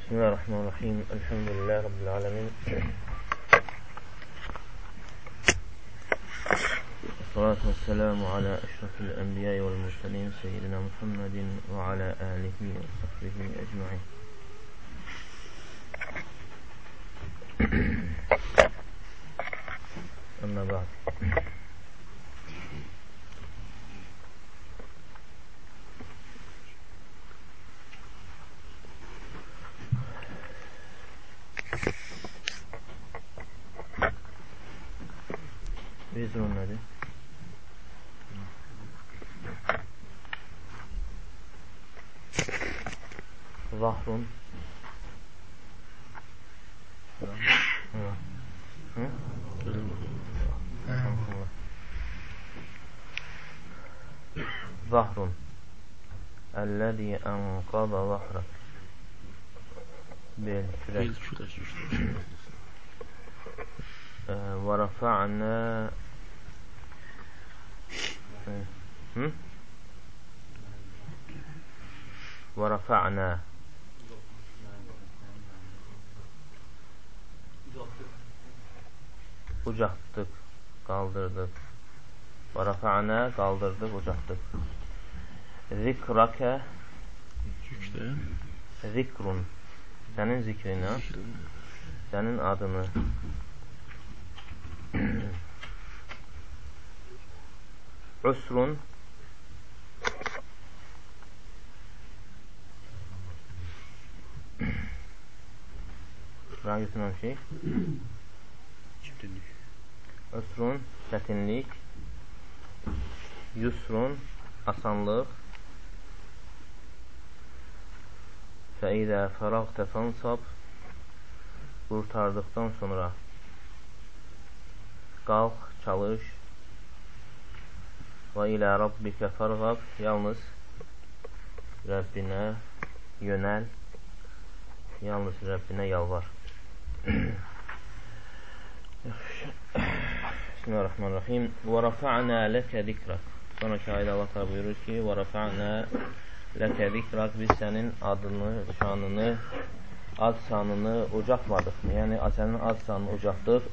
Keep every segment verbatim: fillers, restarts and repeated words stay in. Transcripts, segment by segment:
Bismillahirrahmanirrahim. Elhamdülillah Rabbil alemin. Salatu vesselamu ala eşrafil enbiyayı vel mursalin seyyidina Muhammedin ve ala alihi ve sahbihi ecmain. Amma ba'd. Vezrun nədir? Zahrun. Hı? Zahrun. Əl-ləzi ənqada zahrak. Bel, kürək. Və rafa'na Hı? Və rafa'na ucaltdık, qaldırdıq. Və rafa'na qaldırdıq, ucaltdık. Zikraka zikrun sənin zikrinə, sənin adını. Usrun Qur'an götürməm şey Usrun çətinlik, Yusrun asanlıq. Fəidə fəraqtə fansab qurtardıqdan sonra qalx, çalış. Və ilə rabbikə fərqab yalnız Rəbbinə yönəl, yalnız Rəbbinə yalvar. Bismillahirrahmanirrahim. Və rafa'na ləkə zikrak. Sonraki ayda Allah təala buyurur ki, və rafa'na ləkə zikrak, biz sənin adını, şanını, ad sanını ucaltmadıq. Yəni sənin ad sanını ucaltdıq.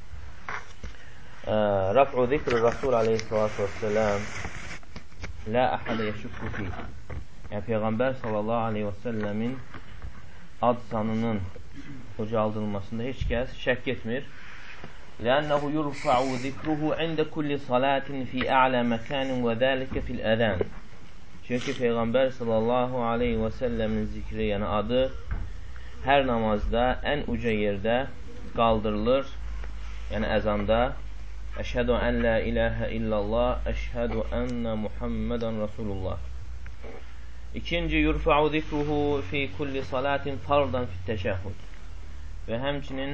Raf'u zikri Rasul aleyhissalatu vesselam la ahada yeşukku fih. Yəni Peyğəmbər sallallahu aleyhi və səlləmin ad sanının ucaldılmasında heç kəs şək etmir. Lənnəhu yurfa'u zikruhu ində kulli salatin fi a'lə məkanin və zəlikə fil əzən. Çünki Peyğəmbər sallallahu aleyhi və səlləmin zikri, yəni adı hər namazda ən uca yerdə qaldırılır, yəni əzanda. Əşhədu ən la ilahə illallah, əşhədu ənnə Muhammedən Rasulullah. İkinci, yurfa'u zikruhu fi kulli salatin fardan fit təşəhhud. Və həmçinin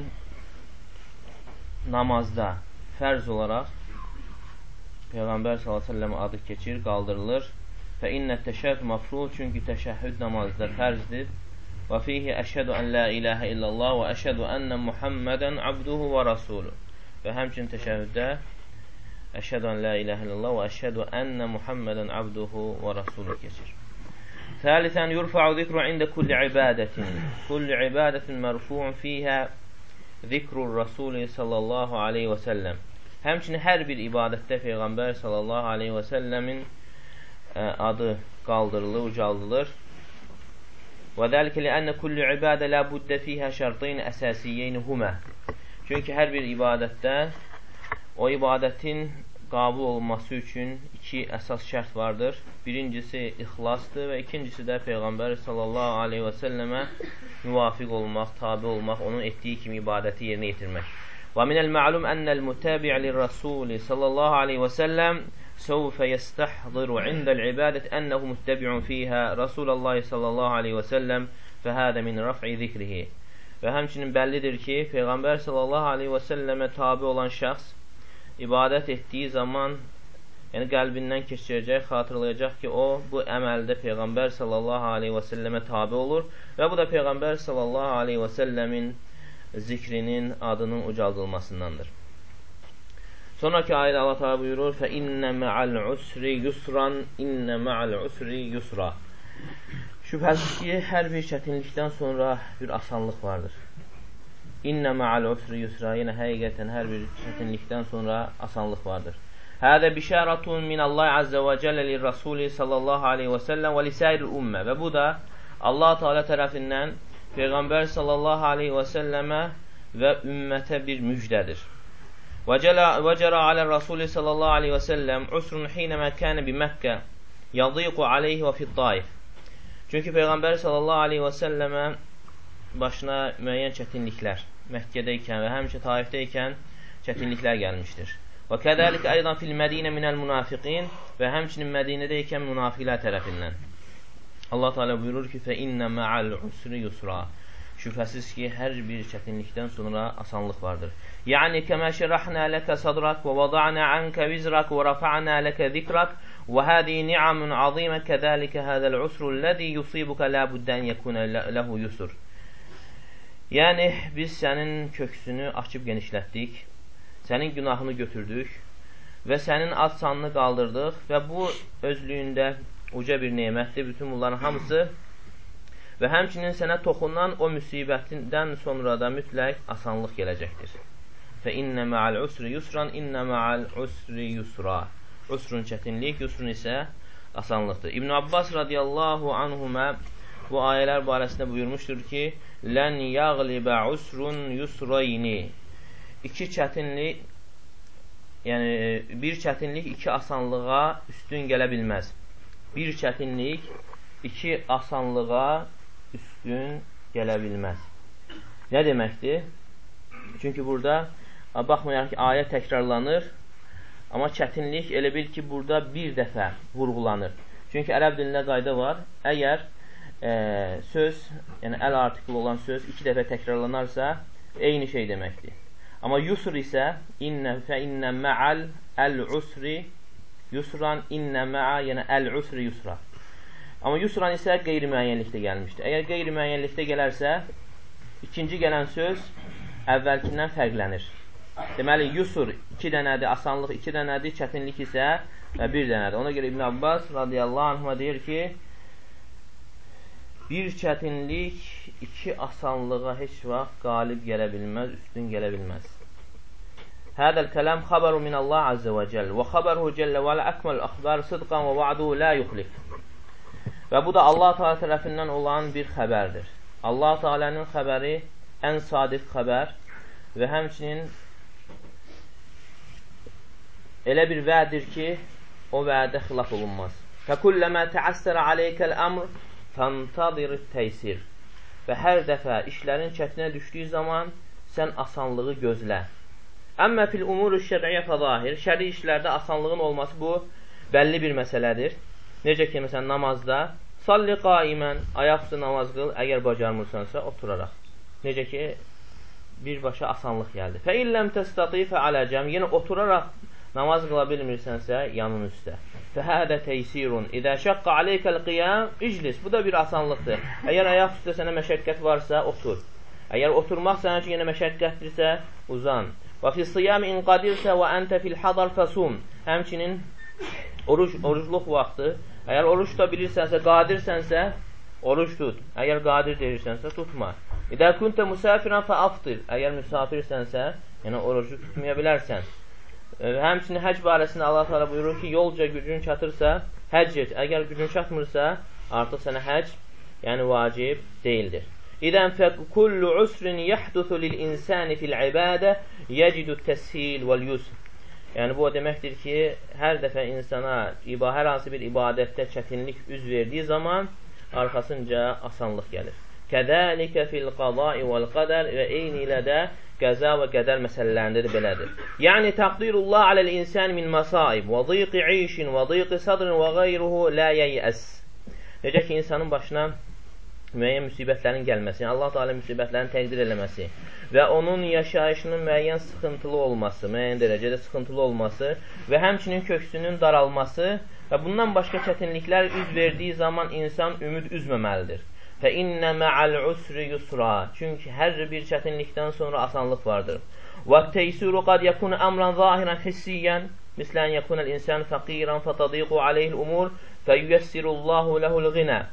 namazda fərz olaraq Peyğəmbər sallallahu əleyhi və səlləm adı keçir, qaldırılır. Fə innə təşəhhud mafrud, çünki təşəhhüd namazda fərzdir. Və fihi əşhədu ən la ilahə illallah və əşhədu ənnə Muhammedən abduhu və rasuluhu. Və həmçinin təşəhhüddə əşhədu ən la ilahə illallah və əşhədu ənnə Muhammedən abduhu və rasuluhu keçir. Thalithan, yurfa'u zikru ində kulli ibadətin. Kulli ibadətin mərfu'un fiyhə zikrur Rasulü sallallahu aleyhi və səlləm. Həmçinin hər bir ibadətdə Peyğəmbər sallallahu aleyhi və səlləmin adı qaldırılır, ucaldılır. Və dəlikə ləənnə kulli ibadə la buddə fiyhə şərtəyn əsasiyyeyn humə. Çünki hər bir ibadətdə o ibadətin qəbul olunması üçün iki əsas şərt vardır. Birincisi ixlasdır və ikincisi də Peyğəmbər sallallahu aleyhi və səlləmə müvafiq olmaq, tabi olmaq, onun etdiyi kimi ibadəti yerinə yetirmək. Və minəl ma'lum ennəl mutabi' lir-Rasul sallallahu aleyhi və səlləm səvfə yəstəhziru indəl ibadət ennəhu muttabi'un fiyhə Rasulullah sallallahu aleyhi və səlləm fəhədə min raf'i zikrihi. Və həmçinin bəllidir ki, Peyğəmbər sallallahu aleyhi və səlləmə tabi olan şəxs ibadət etdiyi zaman, yəni qəlbindən keçirəcək, xatırlayacaq ki, o, bu əməldə Peyğəmbər sallallahu aleyhi və səlləmə tabi olur və bu da Peyğəmbər sallallahu aleyhi və səlləmin zikrinin, adının ucaldılmasındandır. Sonraki ayədə Allah təala buyurur: "Fə innə ma'al usri yusran, innə ma'al usri yusra." Şübhəsiz ki, hər bir çətinlikdən sonra bir asanlıq vardır. İnnə ma'al usri yusra, yenə həqiqətən hər bir çətinlikdən sonra asanlıq vardır. Hədə bişaratun minallahi azza və cəllə lirrasuli sallallahu aleyhi və səlləm və lisayiril ümmə. Və bu da Allah Teala tərəfindən Peyğəmbər sallallahu aleyhi və səlləmə və ümmətə bir müjdədir. Və cərə alə rasuli sallallahu aleyhi və səlləm usrun hinəmə kənə bi Məkkə yadiqu aleyhi və fid-daif. Çünki Peyğəmbər sallallahu aleyhi və səlləmə başına müəyyən çətinliklər Məkkədəykən və həmişə Taifdəykən çətinliklər gəlmişdir. Və kədəlik aydan fil Mədinə minəl münafiqin və həmçinin Mədinədəykən münafiqlər tərəfindən. Allah Teala buyurur ki, fə innə ma'al usri yusra. Şübhəsiz ki, hər bir çətinlikdən sonra asanlıq vardır. Yəni, kəmə şərəhnə ləkə sadrak və vada'nə ankə vizrak və rafa'nə ləkə zikrak وهذه نعم عظيمة كذلك هذا العسر الذي يصيبك لا بد أن يكون له يسر. Yəni biz sənin köksünü açıb genişlətdik, sənin günahını götürdük və sənin az sanını qaldırdıq və bu özlüyündə uca bir nemətdir, bütün bunların hamısı və həmçinin sənə toxunan o müsibətindən sonra da mütləq asanlıq gələcəkdir. Fə innə ma'al usri yusran, innə ma'al usri yusra. Usrun çətinlik, yusrun isə asanlıqdır. İbn Abbas radiyallahu anhumə bu ayələr barəsində buyurmuşdur ki, lən yəğlibə usrun yusrayni. İki çətinlik, yəni bir çətinlik iki asanlığa üstün gələ bilməz. Bir çətinlik iki asanlığa üstün gələ bilməz. Nə deməkdir? Çünki burada baxmayaraq ki, ayə təkrarlanır, amma çətinlik elə bil ki, burada bir dəfə vurğulanır. Çünki ərəb dilində qayda var. Əgər e, söz, yəni əl artiklı olan söz iki dəfə təkrarlanarsa, eyni şey deməkdir. Amma yusr isə innə fə innə ma'al əl-usri yusran, innə ma'a, yəni əl-usri yusra. Amma yusran isə qeyri-müəyyənlikdə gəlmişdir. Əgər qeyri-müəyyənlikdə gələrsə, ikinci gələn söz əvvəlkindən fərqlənir. Deməli, yusur iki dənədir, asanlıq iki dənədir, çətinlik isə bir dənədir. Ona görə İbn Abbas radiyallahu anhuma deyir ki, bir çətinlik iki asanlığa heç vaxt qalib gələ bilməz, üstün gələ bilməz. Hədəl kələm xəbəru minəllah azze və cəl və xəbəruhu cəllə və əkməl əxbər sıdqan və va'duhu la yuxlif. Və bu da Allah Teala tərəfindən olan bir xəbərdir. Allah Teala'nın xəbəri ən sadiq xəbər və həmçinin elə bir vədir ki, o vədə xilaf olunmaz. Fəkulləmə təəssərə aleykəl əmr fəntadirit təysir. Və hər dəfə işlərin çətinə düşdüyü zaman sən asanlığı gözlə. Əmmə fil umuru şər'iyyə fəzahir. Şəri işlərdə asanlığın olması bu bəlli bir məsələdir. Necə ki, məsələn, namazda salli qaimən, ayaqüstü namaz qıl, əgər bacarmırsansa oturaraq. Necə ki, birbaşa asanlıq gəldi. Fə illəm təstəqi fəaləcəm, yenə oturaraq namaz qıla bilmirsənsə, yanın üstə. Fəhədə teysirun. İdə şəqqə aleykəl qiyam, iclis. Bu da bir asanlıqdır. Əgər ayaq üstə sənə məşəqqət varsa, otur. Əgər oturmaq sənə ki, yenə məşəqqətdirsə, uzan. Və fi siyami in qadirsə və əntə fil hadar fəsum. Həmçinin oruç, orucluq vaxtı. Əgər oruç tuta bilirsənsə, qadirsənsə, oruç tut. Əgər qadir deyirsənsə, tutma. İdə kuntə musafirən fə aftir. Əgər müsafirsənsə, yəni orucu tutmaya bilərsən. Həmçinin həc barəsində Allah Teala buyurur ki, yolca gücün çatırsa, həcc et. Əgər gücün çatmırsa, artıq sənə həcc, yəni vacib deyildir. İdən fəq kullu usrin yəhdusu lil insani fil ibadə yəcidu təshil vəl yusr. Yəni bu o deməkdir ki, hər dəfə insana hər hansı bir ibadətdə çətinlik üz verdiyi zaman arxasınca asanlıq gəlir. Kədəlikə fil qadai vəl qədər və eyni ilə də qəza və qədər məsələlərində də belədir. Yəni təqdirullah aləl insan min masaib və dıqi işin və dıqi sadrin və qeyruhu la yəyəs. Necə ki, insanın başına müəyyən müsibətlərin gəlməsi, yəni Allah Teala müsibətlərin təqdir eləməsi və onun yaşayışının müəyyən sıxıntılı olması, müəyyən dərəcədə sıxıntılı olması və həmçinin köksünün daralması və bundan başqa çətinliklər üz verdiyi zaman insan ümid üzməməlidir. Fə innə mə'al usri yusra. Çünki hər bir çətinlikdən sonra asanlıq vardır. Və teysuru qad yakunu əmran zahirən hissiyyən, mislən yakunəl insan fəqirən fətadiqu aleyhil umur fəyüyəssirullahu ləhul ğinə.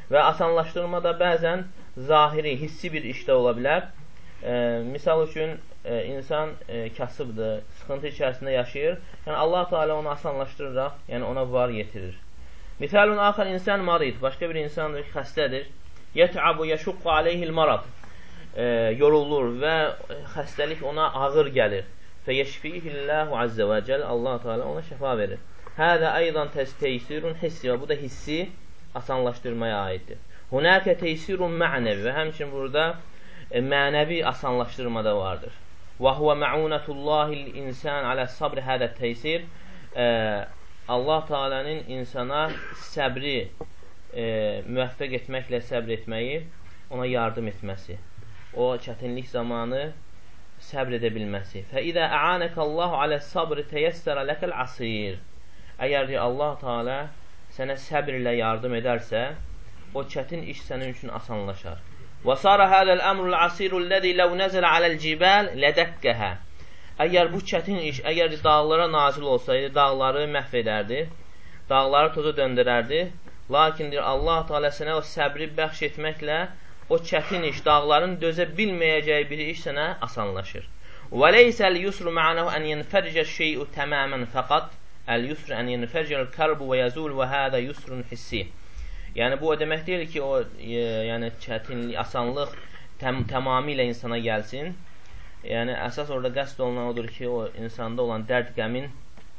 Və asanlaşdırma da bəzən zahiri, hissi bir işdə ola bilər. E, misal üçün e, insan e, kasıbdır, sıxıntı içərisində yaşayır. Yəni Allah Teala onu asanlaşdırıraq, yəni ona var yetirir. Misalun axar insan marid, başqa bir insandır ki, xəstədir. Yet'abu yeşuqqu aleyhil marad. E, yorulur və xəstəlik ona ağır gəlir. Fəyeşfihillahu azze və cəl, Allah Teala ona şəfa verir. Hədə aydan teysirun hissi, və bu da hissi asanlaşdırmaya aiddir. Hunəkə teysirun mə'nəvi, və həmçin burada e, mənəvi asanlaşdırma da vardır. Və huvə mə'unətullahil insan alə sabri hədə teysir. E, Allah Teala'nın insana səbri e, müvəffəq etməklə səbr etməyi, ona yardım etməsi. O çətinlik zamanı səbr edə bilməsi. Fə idə ə'anəkəllahu alə sabri teyəssərə ləkəl asir. Əgər Allah Teala sənə səbirlə yardım edərsə, o çətin iş sənin üçün asanlaşar. Və sara hədəl əmrul asirul ləzi ləv nəzələ aləl cibal lədəkkəhə. Əgər bu çətin iş, əgər dağlara nazil olsaydı, dağları məhv edərdi, dağları toza döndürərdi. Lakin Allah Teala sənə o səbri bəxş etməklə o çətin iş, dağların dözə bilməyəcəyi bir iş sənə asanlaşır. Və leysəl yusru ma'nahu ən yenfərcə şey'u təməmən fəqat. Əl-yusr ən yenfərcəl kərbu və yazul və hədə yusrun hissi. Yəni bu o demək deyil ki, o e, yəni çətinlik, asanlıq təm, tamamilə insana gəlsin. Yəni əsas orada qəsd olunan odur ki, o insanda olan dərd qəmin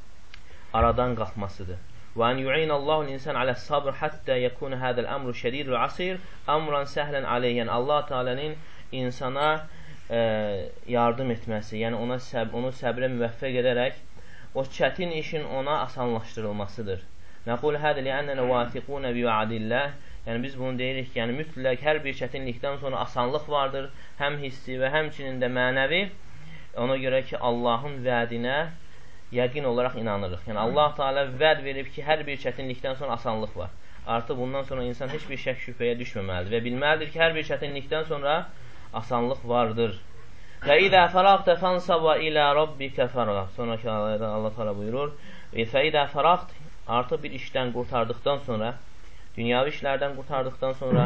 aradan qalxmasıdır. Və ən yu'inallahu l-insan alə sabr həttə yəkun hədəl əmru şədidul asir əmran səhlən aleyh. Yəni Allah Teala'nın insana e, yardım etməsi, yəni ona səb onu səbrə müvəffəq edərək o çətin işin ona asanlaşdırılmasıdır. Nəqul hədə li'ənnənə vatiqunə bi'adilləh. Yəni biz bunu deyirik ki, yəni mütləq hər bir çətinlikdən sonra asanlıq vardır, həm hissi və həmçinin də mənəvi. Ona görə ki, Allahın vədinə yəqin olaraq inanırıq. Yəni Allah Teala vəd verib ki, hər bir çətinlikdən sonra asanlıq var. Artıq bundan sonra insan heç bir şək şübhəyə düşməməlidir və bilməlidir ki, hər bir çətinlikdən sonra asanlıq vardır. Və idə fəraqtə fənsəvə ilə rabbikə fəraq. Sonraki ayədə Allah Teala buyurur. Və idə fəraqt, artıq bir işdən qurtardıqdan sonra, dünyavi işlərdən qurtardıqdan sonra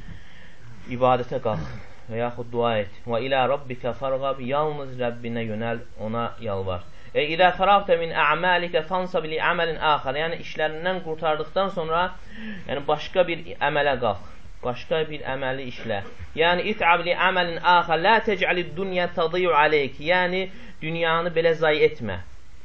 ibadətə qalx və yaxud dua et. Və ilə rabbikə fərqab, yalnız Rəbbinə yönəl, ona yalvar. Və idə fəraqtə min ə'məlikə fənsəb li əməlin axar. Yəni işlərindən qurtardıqdan sonra, yəni başqa bir əmələ qalx. Başqa bir əməli işlə. Yəni it'ab li əməlin axar, la tec'alid dunya tadiyu aleyk. Yəni dünyanı belə zayi etmə.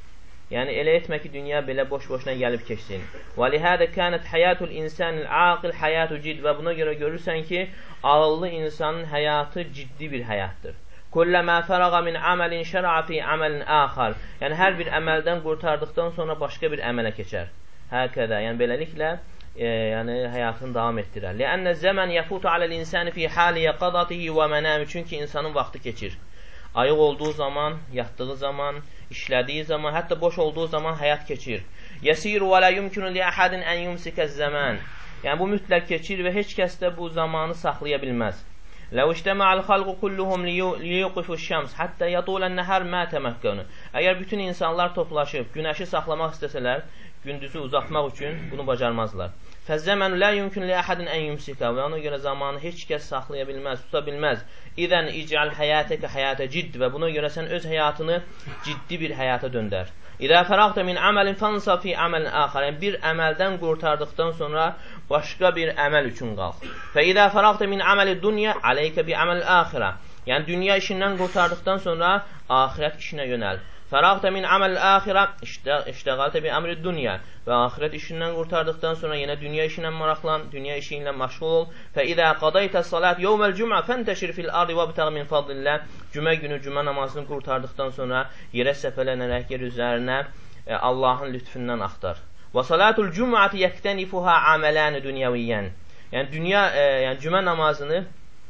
Yəni elə etmə ki, dünya belə boş-boşuna gəlib keçsin. Və lihədə kənət həyatul insanil aqil həyatu cid. Və buna görə görürsən ki, ağıllı insanın həyatı ciddi bir həyatdır. Kulləmə fərağa min əməlin şər'a fi əməlin axar. Yəni hər bir əməldən qurtardıqdan sonra başqa bir əmələ keçər. Həkədə. Yəni beləliklə E, yəni həyatını davam etdirər. Ləənnə zəmən yəfutu aləl insani fi haliyə qadatihi və mənəmi. Çünki insanın vaxtı keçir. Ayıq olduğu zaman, yatdığı zaman, işlədiyi zaman, hətta boş olduğu zaman həyat keçir. Yəsiru və lə yumkinu li əhədin ən yumsikəz zəmən. Yəni bu mütləq keçir və heç kəs də bu zamanı saxlaya bilməz. Ləv iştəmə'əl xalqu kulluhum liyuqifu şəms həttə yatulən nəhər mə təməkkənu. Əgər bütün insanlar toplaşıb günəşi saxlamaq istəsələr, gündüzü uzatmaq üçün bunu bacarmazlar. Fəzzəmənu lə yumkin li əhədin ən yumsikə. Və ona görə zamanı heç kəs saxlaya bilməz, tuta bilməz. İdən icəl həyətəkə həyətə cidd. Və buna görə sən öz həyatını ciddi bir həyata döndər. İdə fəraqtə min əməlin fansa fi əməlin axar. Yəni bir əməldən qurtardıqdan sonra başqa bir əməl üçün qalx. Fə idə fəraqtə min əməli dunya aleykə bi əməl axirə. Yəni dünya işindən qurtardıqdan sonra axirət işinə yönəl. Fəraqtə min əməl axirə iştəqaltə bi əmri dunya. Və axirət işindən qurtardıqdan sonra yenə dünya işinə maraqlan, dünya işi ilə məşğul ol. Fə idə qadaytə salat yevməl cümə fəntəşir fil ardi və bitəğ min fadlillah. Cümə günü cümə namazını qurtardıqdan sonra yerə səpələnərək yer üzərinə e, Allahın lütfündən axtar. Və salatul cüməti yəktənifuhə əmələni dünyəviyyən. Yəni dünya, e, yəni cümə namazını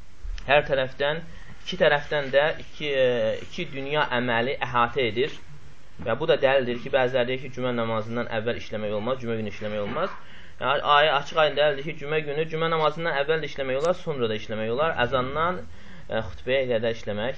hər tərəfdən, iki tərəfdən də iki, e, iki dünya əməli əhatə edir. Və bu da dəlildir ki, bəziləri deyir ki, cümə namazından əvvəl işləmək olmaz, cümə günü işləmək olmaz. Yəni, ayə açıq ayın dəlildir ki, cümə günü cümə namazından əvvəl də işləmək olar, sonra da işləmək olar. Əzandan e, xütbəyə qədər işləmək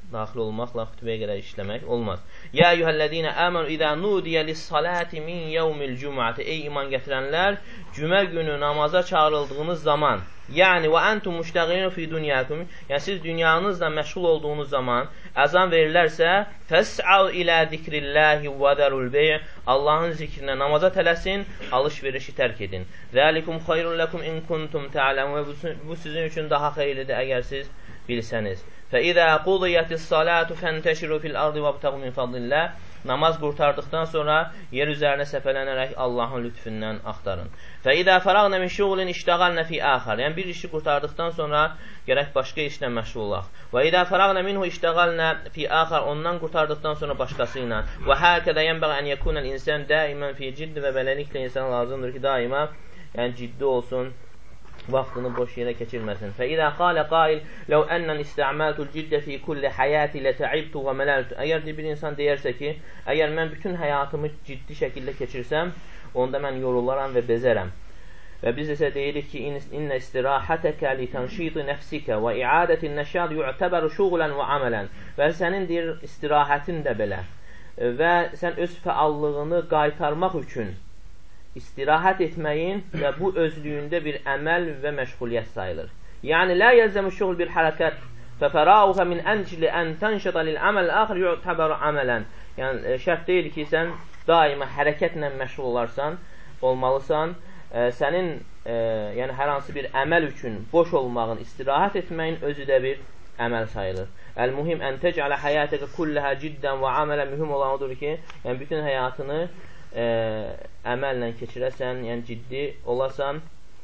daxil olmaqla xütbəyə qədər işləmək olmaz. Ya eyyuhəllədinə əmənu idə nudiyə lissalati min yevmil cüm'ati. Ey iman gətirənlər, cümə günü namaza çağrıldığınız zaman, yəni və entum müştəğilin fi dunyakum, yəni siz dünyanızla məşğul olduğunuz zaman əzan verilərsə, fəs'au ilə zikrillahi və dərul bey', Allahın zikrinə namaza tələsin, alış-verişi tərk edin. Zəlikum xayrun lakum in kuntum ta'lamun. Bu sizin üçün daha xeyirlidir əgər siz bilsəniz. فَإِذَا قُضِيَتِ الصَّلَاةُ فَانْتَشِرُوا فِي الْأَرْضِ وَابْتَغُوا مِنْ فَضْلِ اللّٰهِ. Namaz qurtardıqdan sonra yer üzərinə səpələnərək Allahın lütfündən axtarın. فَإِذَا فَرَغْنَ مِنْ شُغْلٍ اِشْتَغَلْنَ فِي آخَرٍ. Yəni bir işi qurtardıqdan sonra gərək başqa işlə məşğul olaq. وَإِذَا فَرَغْنَ مِنْهُ اِشْتَغَلْنَ فِي آخَرٍ. Ondan qurtardıqdan sonra başqası ilə. وَهَكَذَا يَنْبَغِي أَنْ يَكُونَ الْإِنسَانُ دَائِمًا فِي جِدٍّ. Və beləliklə insan lazımdır ki, daima yəni ciddi olsun, vaxtını boş yerə keçirməsin. فَإِذَا قَالَ قَائِلْ لَوْ أَنَّنِ اسْتَعْمَلْتُ الْجِدَّ فِي كُلِّ حَيَاتِ لَتَعِبْتُ وَمَلَلْتُ. Əgər bir insan deyərsə ki, əgər mən bütün həyatımı ciddi şəkildə keçirsəm, onda mən yorularam və bezərəm. Və biz isə deyirik ki, İnnə istirahətəkə li tənşidi nəfsikə və iadətin nəşad yu'təbəru şuğulən və amələn. Və sənin deyir, istirahətin də belə və sən öz fəallığını qaytarmaq üçün istirahət etməyin və bu özlüyündə bir əməl və məşğuliyyət sayılır. Yəni, lə yəlzəmü şuğul bir hərəkət fəfərauqə min əncli ən tənşədə lil əməl əxir yu'təbəru əmələn. Yəni, şərt deyil ki, sən daima hərəkətlə məşğul olarsan, olmalısan. E, sənin e, yəni, hər hansı bir əməl üçün boş olmağın, istirahət etməyin özü də bir əməl sayılır. Əl-muhim ən təcələ həyətəkə kulləhə ciddən və amələ mühüm olan odur ki, yəni bütün həyatını e, əməllə keçirəsən, yəni ciddi olasan.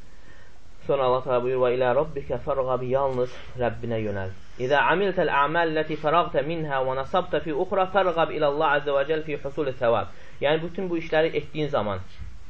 Sonra Allah təala buyurur: "Və ilə rabbikə fərğab", yalnız Rəbbinə yönəl. İzə amiltəl a'mal ləti fərağtə minhə və nasabtə fi uxra fərğab ilə Allah azza və cəl fi husul səvab. Yəni bütün bu işləri etdiyin zaman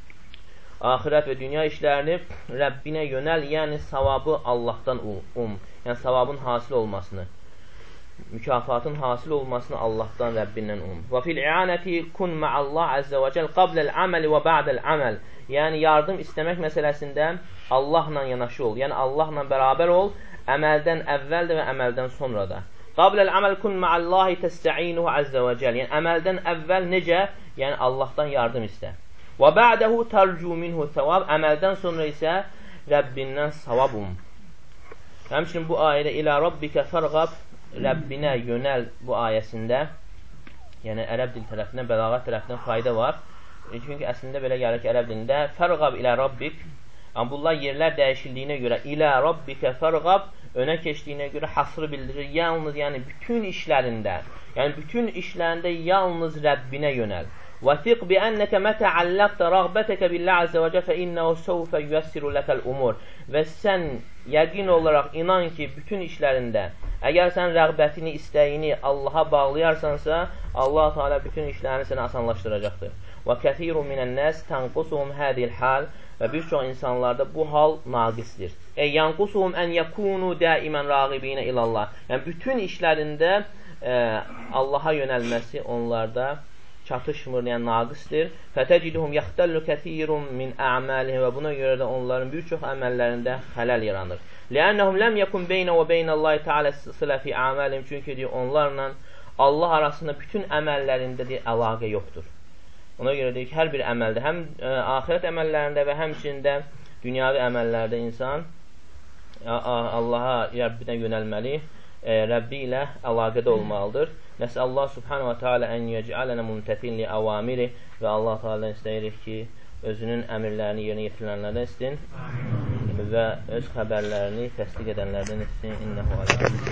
axirət və dünya işlərini Rəbbinə yönəl, yəni savabı Allahdan um, yəni savabın hasil olmasını, mükafatın hasil olmasını Allahdan, Rəbbindən um. Və fil i'anəti kun ma'allah azza və cəl qabləl aməli və ba'dəl aməl. Yəni yardım istəmək məsələsində Allahla yanaşı ol, yəni Allahla bərabər ol, əməldən əvvəl də və əməldən sonra da. Qabləl aməl kun ma'allahi təstə'inuhu azza və cəl. Yəni əməldən əvvəl necə? Yəni Allahdan yardım istə. Və ba'dəhu tərcu minhu səvab. Əməldən sonra isə Rəbbindən savab um. Həmçinin bu ayədə ilə rabbikə fərğab, Rəbbinə yönəl bu ayəsində, yəni ərəb dil tərəfindən, bəlağət tərəfindən fayda var. Çünki əslində belə gəlir ki, ərəb dilində fərğab ilə rabbik, amma bunlar yerlər dəyişildiyinə görə ilə rabbikə fərğab önə keçdiyinə görə hasrı bildirir. Yalnız, yəni bütün işlərində, yəni bütün işlərində yalnız Rəbbinə yönəl. وَثِقْ بِأَنَّكَ مَتَ عَلَّقْتَ رَغْبَتَكَ بِاللّٰهِ عَزَّ وَجَلَّ فَإِنَّهُ سَوْفَ يُيَسِّرُ لَكَ الْأُمُورِ. Və sən yəqin olaraq inan ki, bütün işlərində, əgər sən rəğbətini, istəyini Allaha bağlayarsansa, Allah Teala bütün işlərini sənə asanlaşdıracaqdır. وَكَثِيرٌ مِنَ النَّاسِ تَنْقُسُهُمْ هَذِهِ الْحَالِ. Və bir çox insanlarda bu hal naqisdir. E, yanqusuhum ən yakunu daimən rağibinə ilallah. Yəni bütün işlərində e, Allaha yönəlməsi onlarda çatışmır, yəni naqisdir. Fətəciduhum yaxtəllu kəthirun min a'malihim. Və buna görə də onların bir çox əməllərində xələl yaranır. Ləənnəhum ləm yəkun beynə və beynəllahi təalə sılə fi a'malihim. Çünki deyir, onlarla Allah arasında bütün əməllərində deyir, əlaqə yoxdur. Ona görə deyir ki, hər bir əməldə, həm ə, axirət əməllərində və həmçində dünyavi əməllərdə insan Allaha, Rəbbinə yönəlməli, ə, Rəbbi ilə əlaqədə olmalıdır. Nəsə Allah subhanahu wa ta'ala ən yec'alənə mumtətin li əvamiri. Və Allah Teala istəyirik ki, özünün əmirlərini yerinə yetirilənlərdən istin və öz xəbərlərini təsdiq edənlərdən istin. İnnəhu aləm.